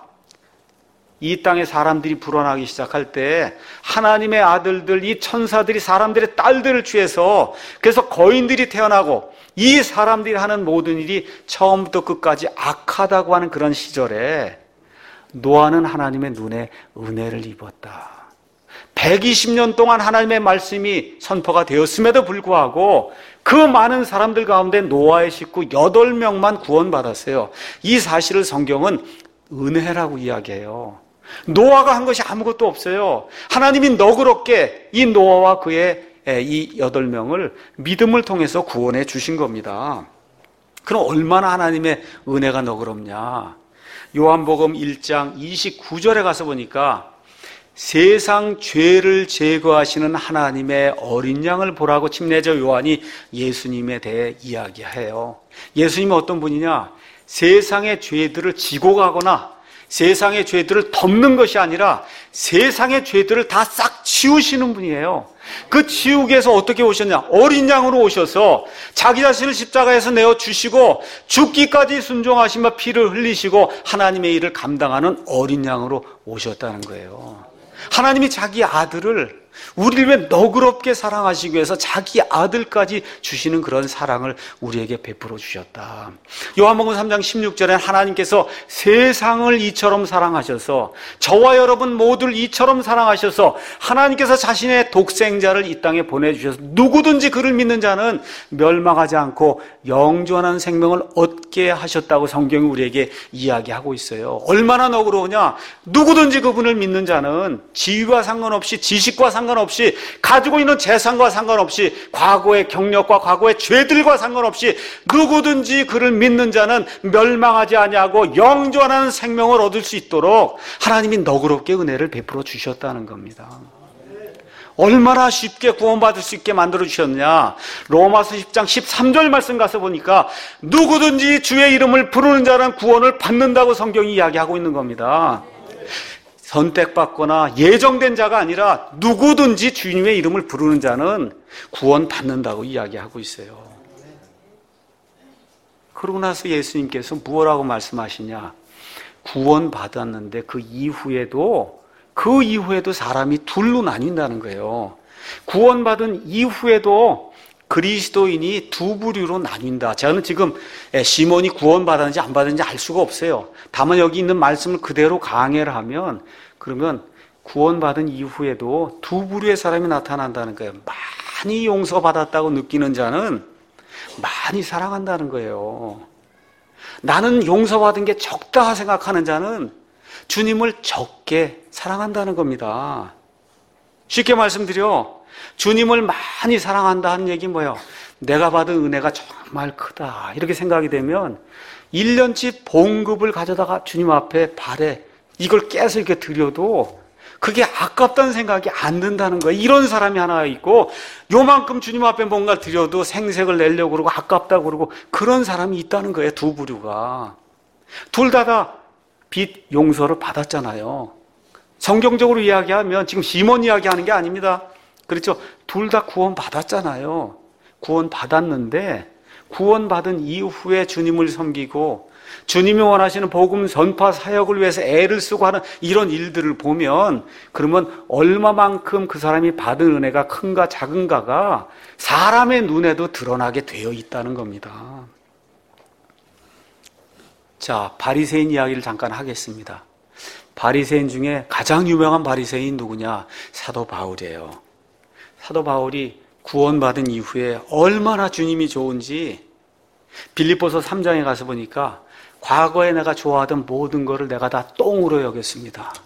[SPEAKER 1] 이 땅에 사람들이 불어나기 시작할 때 하나님의 아들들, 이 천사들이 사람들의 딸들을 취해서 그래서 거인들이 태어나고 이 사람들이 하는 모든 일이 처음부터 끝까지 악하다고 하는 그런 시절에 노아는 하나님의 눈에 은혜를 입었다. 120년 동안 하나님의 말씀이 선포가 되었음에도 불구하고 그 많은 사람들 가운데 노아의 식구 8명만 구원받았어요. 이 사실을 성경은 은혜라고 이야기해요. 노아가 한 것이 아무것도 없어요. 하나님이 너그럽게 이 노아와 그의 이 8명을 믿음을 통해서 구원해 주신 겁니다. 그럼 얼마나 하나님의 은혜가 너그럽냐? 요한복음 1장 29절에 가서 보니까 세상 죄를 제거하시는 하나님의 어린 양을 보라고 침례자 요한이 예수님에 대해 이야기해요. 예수님은 어떤 분이냐? 세상의 죄들을 지고 가거나 세상의 죄들을 덮는 것이 아니라 세상의 죄들을 다 싹 치우시는 분이에요. 그 지우기 위해서 어떻게 오셨냐? 어린 양으로 오셔서 자기 자신을 십자가에서 내어주시고 죽기까지 순종하시며 피를 흘리시고 하나님의 일을 감당하는 어린 양으로 오셨다는 거예요. 하나님이 자기 아들을 우리를 왜 너그럽게 사랑하시기 위해서 자기 아들까지 주시는 그런 사랑을 우리에게 베풀어 주셨다. 요한복음 3장 16절에 하나님께서 세상을 이처럼 사랑하셔서 저와 여러분 모두를 이처럼 사랑하셔서 하나님께서 자신의 독생자를 이 땅에 보내주셔서 누구든지 그를 믿는 자는 멸망하지 않고 영원한 생명을 얻게 하셨다고 성경이 우리에게 이야기하고 있어요. 얼마나 너그러우냐? 누구든지 그분을 믿는 자는 지위와 상관없이 지식과 상관없이 가지고 있는 재산과 상관없이 과거의 경력과 과거의 죄들과 상관없이 누구든지 그를 믿는 자는 멸망하지 아니하고 영원한 생명을 얻을 수 있도록 하나님이 너그럽게 은혜를 베풀어 주셨다는 겁니다. 얼마나 쉽게 구원받을 수 있게 만들어 주셨냐? 로마서 10장 13절 말씀 가서 보니까 누구든지 주의 이름을 부르는 자는 구원을 받는다고 성경이 이야기하고 있는 겁니다. 선택받거나 예정된 자가 아니라 누구든지 주님의 이름을 부르는 자는 구원받는다고 이야기하고 있어요. 그러고 나서 예수님께서 무엇라고 말씀하시냐? 구원받았는데 그 이후에도 사람이 둘로 나뉜다는 거예요. 구원받은 이후에도 그리스도인이 두 부류로 나뉜다. 저는 지금 시몬이 구원받았는지 안 받았는지 알 수가 없어요. 다만 여기 있는 말씀을 그대로 강해를 하면 그러면 구원받은 이후에도 두 부류의 사람이 나타난다는 거예요. 많이 용서받았다고 느끼는 자는 많이 사랑한다는 거예요. 나는 용서받은 게 적다 생각하는 자는 주님을 적게 사랑한다는 겁니다. 쉽게 말씀드려 주님을 많이 사랑한다 하는 얘기 뭐예요? 내가 받은 은혜가 정말 크다 이렇게 생각이 되면 1년치 봉급을 가져다가 주님 앞에 발에 이걸 깨서 이렇게 드려도 그게 아깝다는 생각이 안 든다는 거예요. 이런 사람이 하나 있고 요만큼 주님 앞에 뭔가 드려도 생색을 내려고 그러고 아깝다고 그러고 그런 사람이 있다는 거예요. 두 부류가. 둘 다 빚 용서를 받았잖아요. 성경적으로 이야기하면 지금 시몬 이야기하는 게 아닙니다. 그렇죠? 둘 다 구원 받았잖아요. 구원 받았는데 구원받은 이후에 주님을 섬기고 주님이 원하시는 복음 전파 사역을 위해서 애를 쓰고 하는 이런 일들을 보면 그러면 얼마만큼 그 사람이 받은 은혜가 큰가 작은가가 사람의 눈에도 드러나게 되어 있다는 겁니다. 자, 바리새인 이야기를 잠깐 하겠습니다. 바리새인 중에 가장 유명한 바리새인 누구냐? 사도 바울이에요. 사도 바울이 구원받은 이후에 얼마나 주님이 좋은지 빌립보서 3장에 가서 보니까 과거에 내가 좋아하던 모든 것을 내가 다 똥으로 여겼습니다.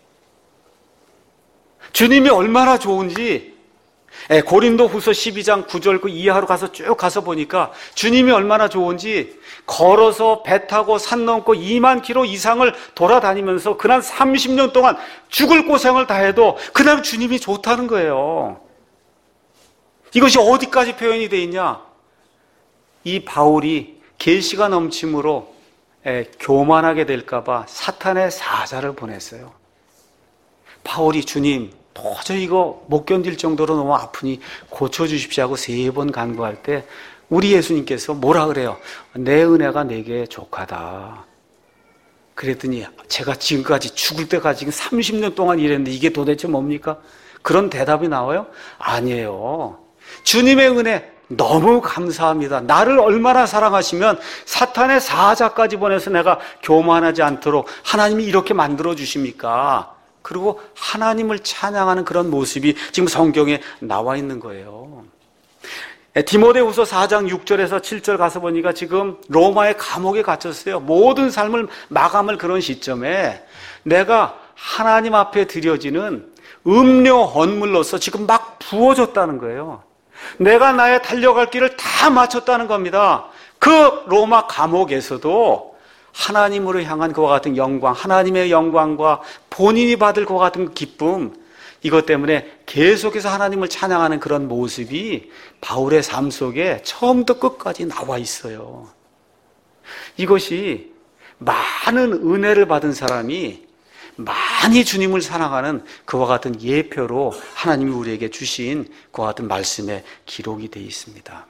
[SPEAKER 1] 주님이 얼마나 좋은지 고린도 후서 12장 9절 그 이하로 가서 쭉 가서 보니까 주님이 얼마나 좋은지 걸어서 배 타고 산 넘고 2만 킬로 이상을 돌아다니면서 그날 30년 동안 죽을 고생을 다 해도 그냥 주님이 좋다는 거예요. 이것이 어디까지 표현이 되어 있냐? 이 바울이 계시가 넘침으로 교만하게 될까봐 사탄의 사자를 보냈어요. 바울이 주님 도저히 이거 못 견딜 정도로 너무 아프니 고쳐주십시오 하고 3번 간구할 때 우리 예수님께서 뭐라 그래요? 내 은혜가 내게 족하다. 그랬더니 제가 지금까지 죽을 때까지 30년 동안 일했는데 이게 도대체 뭡니까? 그런 대답이 나와요? 아니에요. 주님의 은혜 너무 감사합니다. 나를 얼마나 사랑하시면 사탄의 사자까지 보내서 내가 교만하지 않도록 하나님이 이렇게 만들어 주십니까? 그리고 하나님을 찬양하는 그런 모습이 지금 성경에 나와 있는 거예요. 디모데후서 4장 6절에서 7절 가서 보니까 지금 로마의 감옥에 갇혔어요. 모든 삶을 마감할 그런 시점에 내가 하나님 앞에 드려지는 음료 헌물로서 지금 막 부어졌다는 거예요. 내가 나의 달려갈 길을 다 마쳤다는 겁니다. 그 로마 감옥에서도 하나님으로 향한 그와 같은 영광, 하나님의 영광과 본인이 받을 그와 같은 기쁨, 이것 때문에 계속해서 하나님을 찬양하는 그런 모습이 바울의 삶 속에 처음부터 끝까지 나와 있어요. 이것이 많은 은혜를 받은 사람이 많이 주님을 사랑하는 그와 같은 예표로 하나님이 우리에게 주신 그와 같은 말씀에 기록이 되어 있습니다.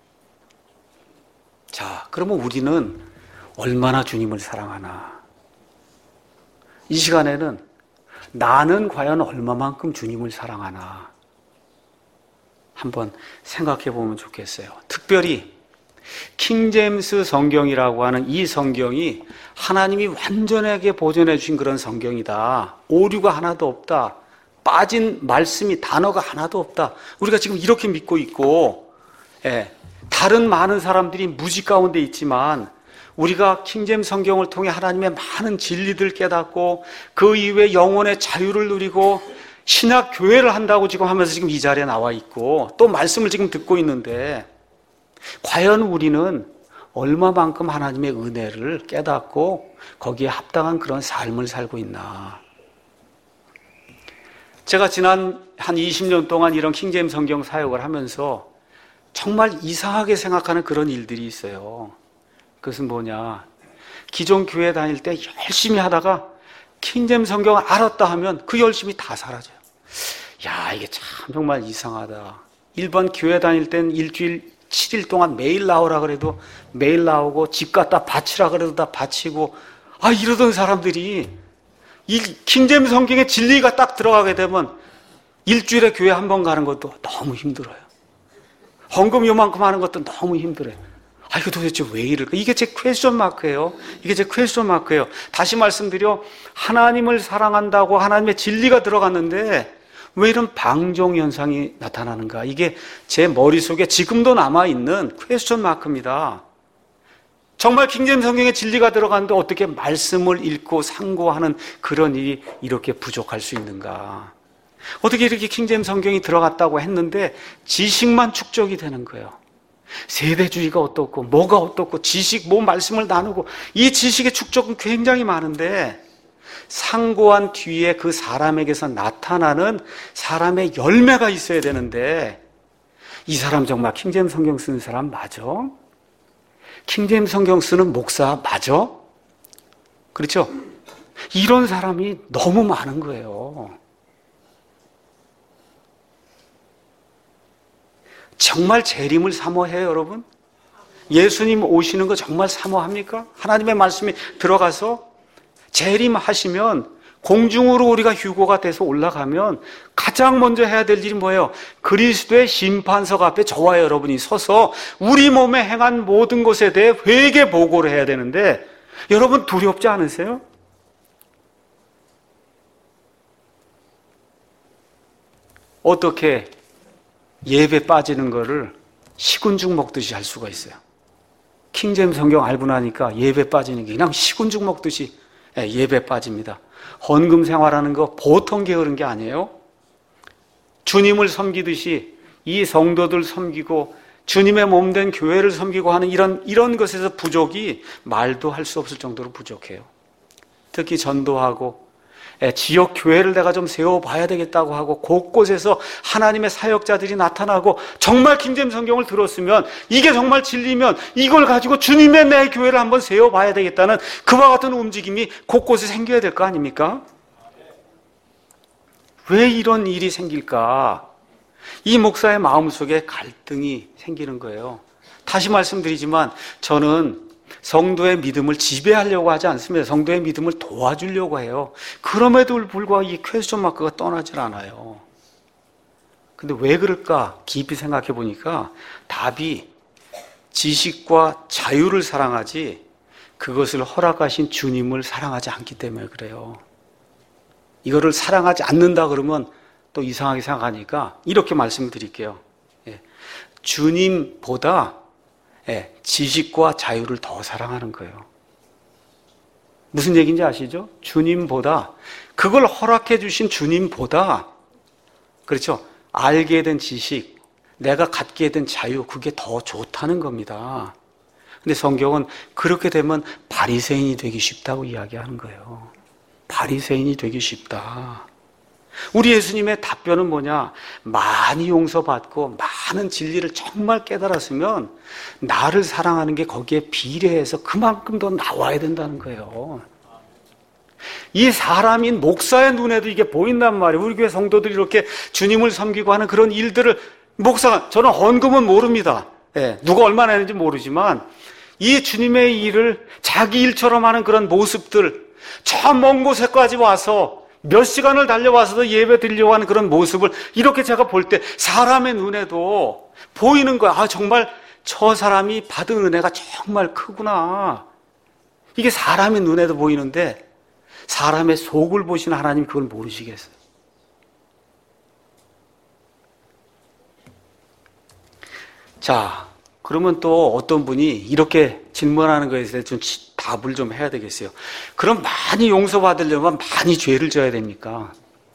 [SPEAKER 1] 자, 그러면 우리는 얼마나 주님을 사랑하나? 이 시간에는 나는 과연 얼마만큼 주님을 사랑하나? 한번 생각해 보면 좋겠어요. 특별히 킹제임스 성경이라고 하는 이 성경이 하나님이 완전하게 보존해 주신 그런 성경이다. 오류가 하나도 없다. 빠진 말씀이 단어가 하나도 없다. 우리가 지금 이렇게 믿고 있고, 다른 많은 사람들이 무지 가운데 있지만 우리가 킹제임스 성경을 통해 하나님의 많은 진리들 깨닫고 그 이후에 영혼의 자유를 누리고 신학 교회를 한다고 지금 하면서 지금 이 자리에 나와 있고 또 말씀을 지금 듣고 있는데 과연 우리는 얼마만큼 하나님의 은혜를 깨닫고 거기에 합당한 그런 삶을 살고 있나? 제가 지난 한 20년 동안 이런 킹제임스 성경 사역을 하면서 정말 이상하게 생각하는 그런 일들이 있어요. 그것은 뭐냐? 기존 교회 다닐 때 열심히 하다가 킹제임스 성경을 알았다 하면 그 열심이 다 사라져요. 야, 이게 참 정말 이상하다. 일반 교회 다닐 땐 일주일 7일 동안 매일 나오라 그래도 매일 나오고 집 갖다 바치라 그래도 다 바치고 이러던 사람들이 이 킹제임스 성경의 진리가 딱 들어가게 되면 일주일에 교회 한 번 가는 것도 너무 힘들어요. 헌금 요만큼 하는 것도 너무 힘들어요. 아, 이거 도대체 왜 이럴까? 이게 제 퀘스천 마크예요. 이게 제 퀘스천 마크예요. 다시 말씀드려, 하나님을 사랑한다고 하나님의 진리가 들어갔는데 왜 이런 방종 현상이 나타나는가? 이게 제 머릿속에 지금도 남아있는 퀘스천 마크입니다. 정말 킹제임스 성경에 진리가 들어갔는데 어떻게 말씀을 읽고 상고하는 그런 일이 이렇게 부족할 수 있는가? 어떻게 이렇게 킹제임스 성경이 들어갔다고 했는데 지식만 축적이 되는 거예요. 세대주의가 어떻고 뭐가 어떻고 지식 뭐 말씀을 나누고 이 지식의 축적은 굉장히 많은데 상고한 뒤에 그 사람에게서 나타나는 사람의 열매가 있어야 되는데 이 사람 정말 킹제임스 성경 쓰는 사람 맞아? 킹제임스 성경 쓰는 목사 맞아? 그렇죠? 이런 사람이 너무 많은 거예요. 정말 재림을 사모해요, 여러분? 예수님 오시는 거 정말 사모합니까? 하나님의 말씀이 들어가서 재림하시면 공중으로 우리가 휴거가 돼서 올라가면 가장 먼저 해야 될 일이 뭐예요? 그리스도의 심판석 앞에 저와 여러분이 서서 우리 몸에 행한 모든 것에 대해 회개 보고를 해야 되는데 여러분 두렵지 않으세요? 어떻게 예배 빠지는 거를 식은죽 먹듯이 할 수가 있어요? 킹제임스 성경 알고 나니까 예배 빠지는 게 그냥 식은죽 먹듯이 예배 빠집니다. 헌금 생활하는 거 보통 게으른 게 아니에요. 주님을 섬기듯이 이 성도들 섬기고 주님의 몸된 교회를 섬기고 하는 이런 것에서 부족이 말도 할 수 없을 정도로 부족해요. 특히 전도하고 지역 교회를 내가 좀 세워봐야 되겠다고 하고 곳곳에서 하나님의 사역자들이 나타나고 정말 킹제임스 성경을 들었으면 이게 정말 진리면 이걸 가지고 주님의 내 교회를 한번 세워봐야 되겠다는 그와 같은 움직임이 곳곳에 생겨야 될 거 아닙니까? 왜 이런 일이 생길까? 이 목사의 마음속에 갈등이 생기는 거예요. 다시 말씀드리지만 저는 성도의 믿음을 지배하려고 하지 않습니다. 성도의 믿음을 도와주려고 해요. 그럼에도 불구하고 이 퀘스천 마크가 떠나질 않아요. 근데 왜 그럴까? 깊이 생각해 보니까 답이 지식과 자유를 사랑하지 그것을 허락하신 주님을 사랑하지 않기 때문에 그래요. 이거를 사랑하지 않는다 그러면 또 이상하게 생각하니까 이렇게 말씀드릴게요. 주님보다 지식과 자유를 더 사랑하는 거예요. 무슨 얘기인지 아시죠? 주님보다, 그걸 허락해 주신 주님보다, 그렇죠? 알게 된 지식, 내가 갖게 된 자유, 그게 더 좋다는 겁니다. 근데 성경은 그렇게 되면 바리새인이 되기 쉽다고 이야기하는 거예요. 바리새인이 되기 쉽다. 우리 예수님의 답변은 뭐냐? 많이 용서받고 많은 진리를 정말 깨달았으면 나를 사랑하는 게 거기에 비례해서 그만큼 더 나와야 된다는 거예요. 이 사람인 목사의 눈에도 이게 보인단 말이에요. 우리 교회 성도들이 이렇게 주님을 섬기고 하는 그런 일들을 목사가, 저는 헌금은 모릅니다. 누가 얼마나 했는지 모르지만 이 주님의 일을 자기 일처럼 하는 그런 모습들, 저 먼 곳에까지 와서 몇 시간을 달려와서도 예배 드리려고 하는 그런 모습을 이렇게 제가 볼 때 사람의 눈에도 보이는 거야. 아, 정말 저 사람이 받은 은혜가 정말 크구나. 이게 사람의 눈에도 보이는데 사람의 속을 보시는 하나님 그걸 모르시겠어요. 자, 그러면 또 어떤 분이 이렇게 질문하는 거에 대해서 좀 답을 좀 해야 되겠어요. 그럼 많이 용서받으려면 많이 죄를 져야 됩니까?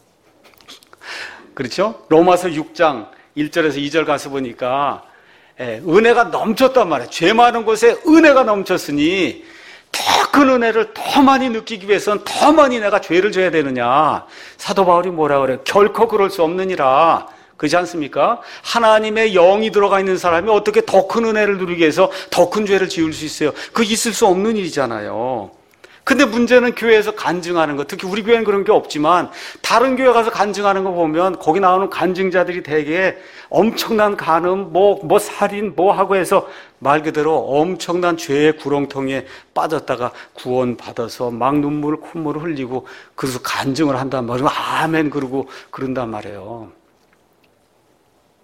[SPEAKER 1] 그렇죠? 로마서 6장 1절에서 2절 가서 보니까 은혜가 넘쳤단 말이에요. 죄 많은 곳에 은혜가 넘쳤으니 더 큰 은혜를 더 많이 느끼기 위해서는 더 많이 내가 죄를 져야 되느냐. 사도 바울이 뭐라 그래요? 결코 그럴 수 없느니라. 그렇지 않습니까? 하나님의 영이 들어가 있는 사람이 어떻게 더 큰 은혜를 누리기 위해서 더 큰 죄를 지을 수 있어요? 그거 있을 수 없는 일이잖아요. 근데 문제는 교회에서 간증하는 거, 특히 우리 교회는 그런 게 없지만 다른 교회 가서 간증하는 거 보면 거기 나오는 간증자들이 되게 엄청난 간음, 뭐 살인, 뭐 하고 해서 말 그대로 엄청난 죄의 구렁텅이에 빠졌다가 구원받아서 막 눈물, 콧물을 흘리고 그래서 간증을 한단 말이에요. 아멘 그러고 그런단 말이에요.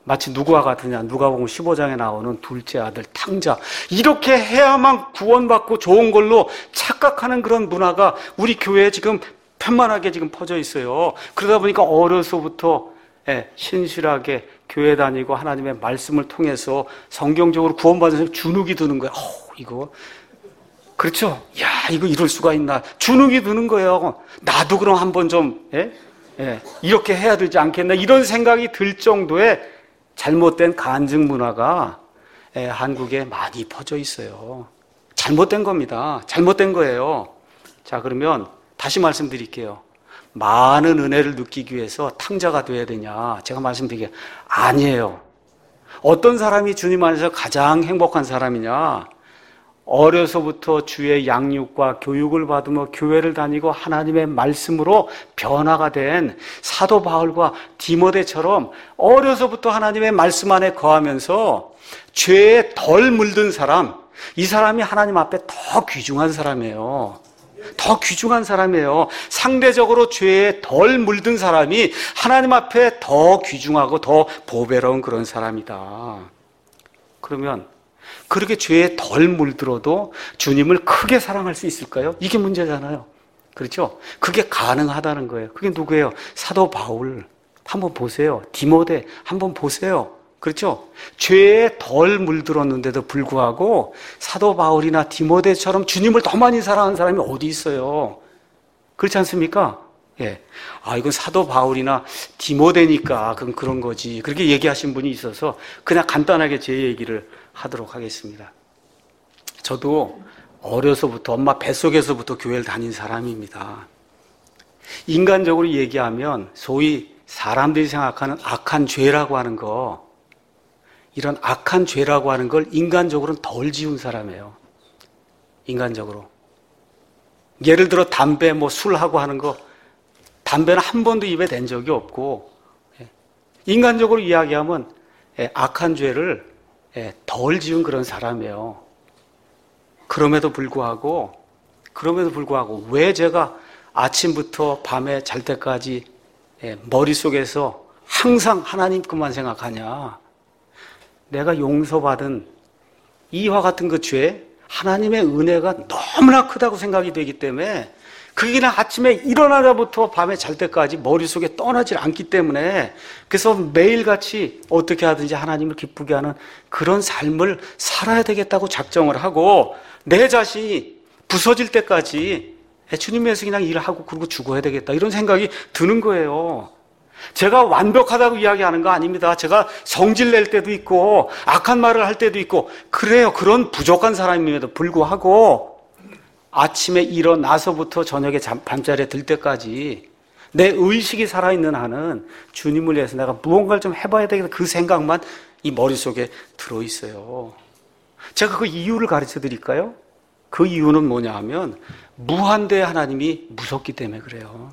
[SPEAKER 1] 마치 누구와 같으냐? 누가복음 15장에 나오는 둘째 아들 탕자. 이렇게 해야만 구원받고 좋은 걸로 착각하는 그런 문화가 우리 교회에 지금 편만하게 지금 퍼져 있어요. 그러다 보니까 어려서부터 신실하게 교회 다니고 하나님의 말씀을 통해서 성경적으로 구원받은 사람이 주눅이 드는 거예요. 이거 그렇죠? 야, 이거 이럴 수가 있나? 주눅이 드는 거예요. 나도 그럼 한번 좀 이렇게 해야 되지 않겠나? 이런 생각이 들 정도의 잘못된 간증 문화가 한국에 많이 퍼져 있어요. 잘못된 겁니다. 잘못된 거예요. 자, 그러면 다시 말씀드릴게요. 많은 은혜를 느끼기 위해서 탕자가 돼야 되냐? 제가 말씀드리게 아니에요. 어떤 사람이 주님 안에서 가장 행복한 사람이냐? 어려서부터 주의 양육과 교육을 받으며 교회를 다니고 하나님의 말씀으로 변화가 된 사도 바울과 디모데처럼 어려서부터 하나님의 말씀 안에 거하면서 죄에 덜 물든 사람, 이 사람이 하나님 앞에 더 귀중한 사람이에요. 더 귀중한 사람이에요. 상대적으로 죄에 덜 물든 사람이 하나님 앞에 더 귀중하고 더 보배로운 그런 사람이다. 그러면 그렇게 죄에 덜 물들어도 주님을 크게 사랑할 수 있을까요? 이게 문제잖아요. 그렇죠? 그게 가능하다는 거예요. 그게 누구예요? 사도 바울 한번 보세요. 디모데 한번 보세요. 그렇죠? 죄에 덜 물들었는데도 불구하고 사도 바울이나 디모데처럼 주님을 더 많이 사랑하는 사람이 어디 있어요? 그렇지 않습니까? 이건 사도 바울이나 디모데니까 그런 거지. 그렇게 얘기하신 분이 있어서 그냥 간단하게 제 얘기를 하도록 하겠습니다. 저도 어려서부터 엄마 뱃속에서부터 교회를 다닌 사람입니다. 인간적으로 얘기하면 소위 사람들이 생각하는 악한 죄라고 하는 거, 이런 악한 죄라고 하는 걸 인간적으로는 덜 지은 사람이에요. 인간적으로. 예를 들어 담배, 술하고 하는 거, 담배는 한 번도 입에 댄 적이 없고, 인간적으로 이야기하면 악한 죄를 덜 지은 그런 사람이에요. 그럼에도 불구하고 왜 제가 아침부터 밤에 잘 때까지 머릿속에서 항상 하나님 것만 생각하냐? 내가 용서받은 이와 같은 그 죄, 하나님의 은혜가 너무나 크다고 생각이 되기 때문에 그게 그냥 아침에 일어나자부터 밤에 잘 때까지 머릿속에 떠나질 않기 때문에 그래서 매일같이 어떻게 하든지 하나님을 기쁘게 하는 그런 삶을 살아야 되겠다고 작정을 하고 내 자신이 부서질 때까지 주님 위해서 그냥 일하고 그러고 죽어야 되겠다 이런 생각이 드는 거예요. 제가 완벽하다고 이야기하는 거 아닙니다. 제가 성질 낼 때도 있고 악한 말을 할 때도 있고 그래요. 그런 부족한 사람임에도 불구하고 아침에 일어나서부터 저녁에 밤자리에 들 때까지 내 의식이 살아있는 한은 주님을 위해서 내가 무언가를 좀 해봐야 되겠다 그 생각만 이 머릿속에 들어있어요. 제가 그 이유를 가르쳐 드릴까요? 그 이유는 뭐냐 하면 무한대의 하나님이 무섭기 때문에 그래요.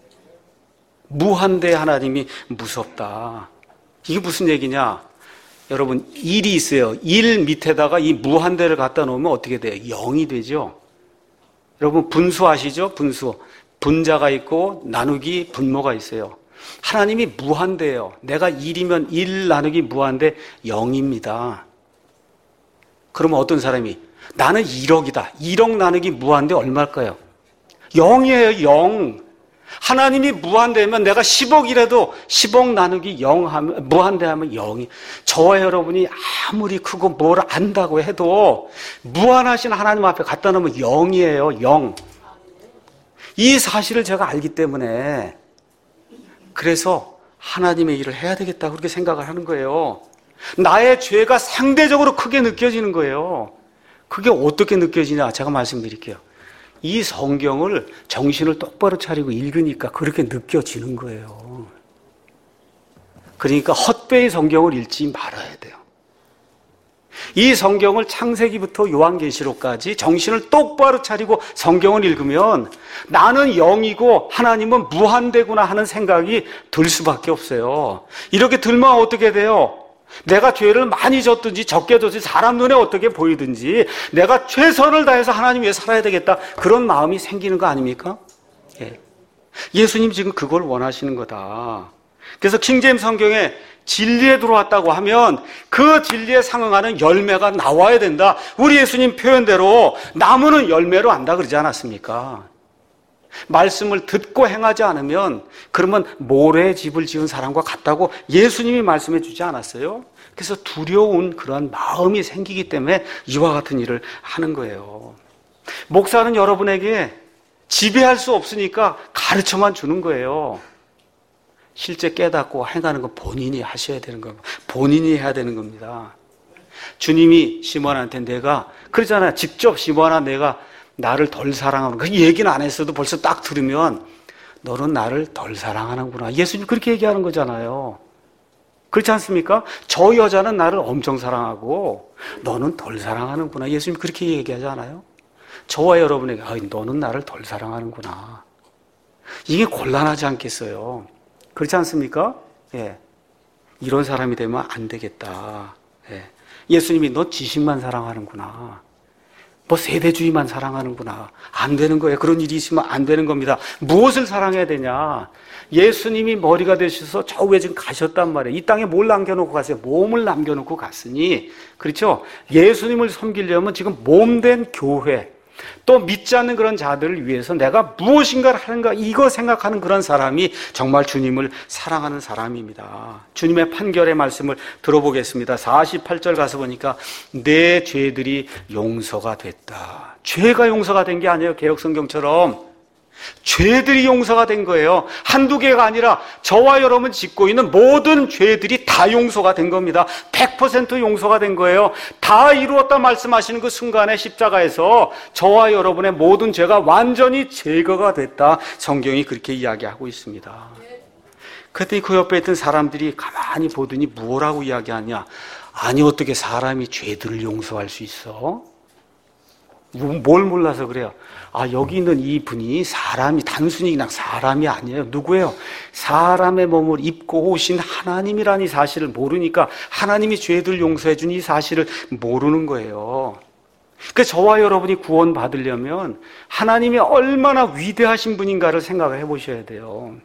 [SPEAKER 1] 무한대의 하나님이 무섭다. 이게 무슨 얘기냐? 여러분, 1이 있어요. 1 밑에다가 이 무한대를 갖다 놓으면 어떻게 돼요? 0이 되죠. 여러분 분수 아시죠? 분수. 분자가 있고 나누기 분모가 있어요. 하나님이 무한대예요. 내가 1이면 1 나누기 무한대 0입니다. 그러면 어떤 사람이 나는 1억이다. 1억 나누기 무한대 얼마일까요? 0이에요. 0. 하나님이 무한대면 내가 10억이라도 10억 나누기 0 하면 무한대하면 0이. 저와 여러분이 아무리 크고 뭘 안다고 해도 무한하신 하나님 앞에 갖다 놓으면 0이에요. 0. 이 사실을 제가 알기 때문에 그래서 하나님의 일을 해야 되겠다 그렇게 생각을 하는 거예요. 나의 죄가 상대적으로 크게 느껴지는 거예요. 그게 어떻게 느껴지냐 제가 말씀드릴게요. 이 성경을 정신을 똑바로 차리고 읽으니까 그렇게 느껴지는 거예요. 그러니까 헛되이 성경을 읽지 말아야 돼요. 이 성경을 창세기부터 요한계시록까지 정신을 똑바로 차리고 성경을 읽으면 나는 0이고 하나님은 무한대구나 하는 생각이 들 수밖에 없어요. 이렇게 들면 어떻게 돼요? 내가 죄를 많이 졌든지 적게 졌든지 사람 눈에 어떻게 보이든지 내가 최선을 다해서 하나님 위해 살아야 되겠다 그런 마음이 생기는 거 아닙니까? 예수님 지금 그걸 원하시는 거다. 그래서 킹제임스 성경에 진리에 들어왔다고 하면 그 진리에 상응하는 열매가 나와야 된다. 우리 예수님 표현대로 나무는 열매로 안다 그러지 않았습니까? 말씀을 듣고 행하지 않으면 그러면 모래에 집을 지은 사람과 같다고 예수님이 말씀해 주지 않았어요? 그래서 두려운 그런 마음이 생기기 때문에 이와 같은 일을 하는 거예요. 목사는 여러분에게 지배할 수 없으니까 가르쳐만 주는 거예요. 실제 깨닫고 행하는 건 본인이 하셔야 되는 겁니다. 본인이 해야 되는 겁니다. 주님이 시몬한테 내가 그러잖아요. 직접 시몬아 내가 나를 덜 사랑하는 그 얘기는 안 했어도 벌써 딱 들으면 너는 나를 덜 사랑하는구나. 예수님 그렇게 얘기하는 거잖아요. 그렇지 않습니까? 저 여자는 나를 엄청 사랑하고 너는 덜 사랑하는구나. 예수님 그렇게 얘기하지 않아요? 저와 여러분에게 너는 나를 덜 사랑하는구나. 이게 곤란하지 않겠어요? 그렇지 않습니까? 예. 이런 사람이 되면 안 되겠다. 예. 예수님이 너 지식만 사랑하는구나. 뭐 세대주의만 사랑하는구나. 안 되는 거예요. 그런 일이 있으면 안 되는 겁니다. 무엇을 사랑해야 되냐? 예수님이 머리가 되셔서 저 위에 지금 가셨단 말이에요. 이 땅에 뭘 남겨놓고 가세요? 몸을 남겨놓고 갔으니, 그렇죠? 예수님을 섬기려면 지금 몸된 교회, 또 믿지 않는 그런 자들을 위해서 내가 무엇인가를 하는가 이거 생각하는 그런 사람이 정말 주님을 사랑하는 사람입니다. 주님의 판결의 말씀을 들어보겠습니다. 48절 가서 보니까 내 죄들이 용서가 됐다. 죄가 용서가 된 게 아니에요. 개역성경처럼 죄들이 용서가 된 거예요. 한두 개가 아니라 저와 여러분 짓고 있는 모든 죄들이 다 용서가 된 겁니다. 100% 용서가 된 거예요. 다 이루었다 말씀하시는 그 순간에 십자가에서 저와 여러분의 모든 죄가 완전히 제거가 됐다. 성경이 그렇게 이야기하고 있습니다. 그랬더니 그 옆에 있던 사람들이 가만히 보더니 뭐라고 이야기하냐. 아니 어떻게 사람이 죄들을 용서할 수 있어? 뭘 몰라서 그래요? 여기 있는 이 분이 사람이 단순히 그냥 사람이 아니에요. 누구예요? 사람의 몸을 입고 오신 하나님이라는 이 사실을 모르니까 하나님이 죄들 용서해 준 이 사실을 모르는 거예요. 그러니까 저와 여러분이 구원 받으려면 하나님이 얼마나 위대하신 분인가를 생각을 해보셔야 돼요.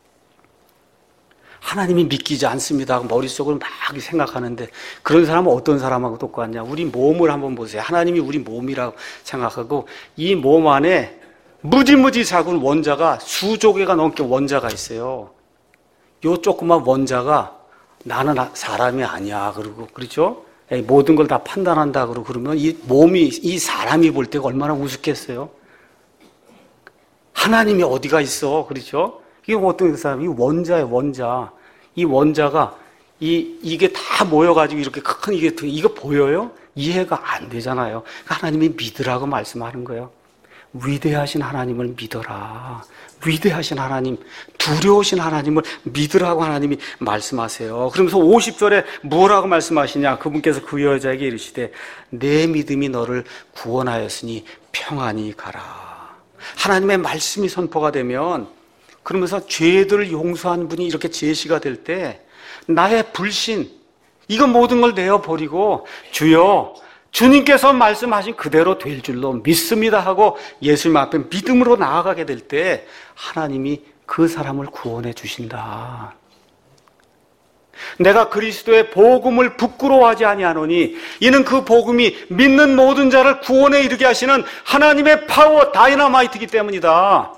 [SPEAKER 1] 하나님이 믿기지 않습니다. 머릿속으로 막 생각하는데 그런 사람은 어떤 사람하고 똑같냐. 우리 몸을 한번 보세요. 하나님이 우리 몸이라고 생각하고 이 몸 안에 무지무지 작은 원자가 수조 개가 넘게 원자가 있어요. 요 조그만 원자가 나는 사람이 아니야 그러고 그렇죠? 모든 걸 다 판단한다 그러고 그러면 이 몸이 이 사람이 볼 때가 얼마나 우습겠어요? 하나님이 어디가 있어 그렇죠? 이게 어떤 사람이 원자예요, 원자. 이 원자가 이게 다 모여가지고 이렇게 큰 이거 보여요? 이해가 안 되잖아요. 하나님이 믿으라고 말씀하는 거예요. 위대하신 하나님을 믿어라. 위대하신 하나님, 두려우신 하나님을 믿으라고 하나님이 말씀하세요. 그러면서 50절에 뭐라고 말씀하시냐? 그분께서 그 여자에게 이르시되 내 믿음이 너를 구원하였으니 평안히 가라. 하나님의 말씀이 선포가 되면 그러면서 죄들을 용서한 분이 이렇게 제시가 될 때 나의 불신 이거 모든 걸 내어버리고 주여 주님께서 말씀하신 그대로 될 줄로 믿습니다 하고 예수님 앞에 믿음으로 나아가게 될 때 하나님이 그 사람을 구원해 주신다. 내가 그리스도의 복음을 부끄러워하지 아니하노니 이는 그 복음이 믿는 모든 자를 구원에 이르게 하시는 하나님의 파워 다이너마이트이기 때문이다.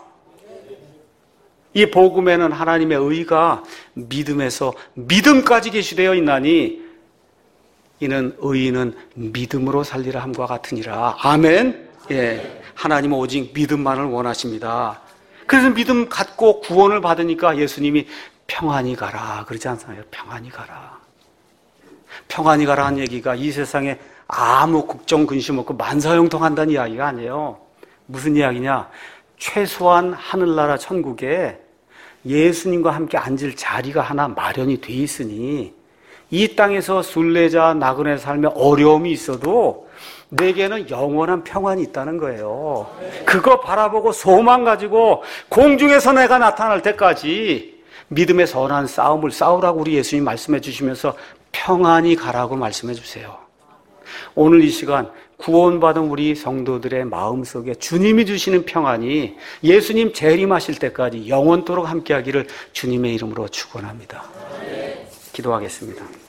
[SPEAKER 1] 이 복음에는 하나님의 의가 믿음에서 믿음까지 계시되어 있나니 이는 의인은 믿음으로 살리라 함과 같으니라. 아멘. 예, 하나님은 오직 믿음만을 원하십니다. 그래서 믿음 갖고 구원을 받으니까 예수님이 평안히 가라 그러지 않나요? 평안히 가라. 평안히 가라 한 얘기가 이 세상에 아무 걱정 근심 없고 만사형통한다는 이야기가 아니에요. 무슨 이야기냐? 최소한 하늘나라 천국에 예수님과 함께 앉을 자리가 하나 마련이 돼 있으니 이 땅에서 순례자 나그네 삶에 어려움이 있어도 내게는 영원한 평안이 있다는 거예요. 그거 바라보고 소망 가지고 공중에서 내가 나타날 때까지 믿음의 선한 싸움을 싸우라고 우리 예수님 말씀해 주시면서 평안히 가라고 말씀해 주세요. 오늘 이 시간 구원받은 우리 성도들의 마음속에 주님이 주시는 평안이 예수님 재림하실 때까지 영원토록 함께하기를 주님의 이름으로 축원합니다. 기도하겠습니다.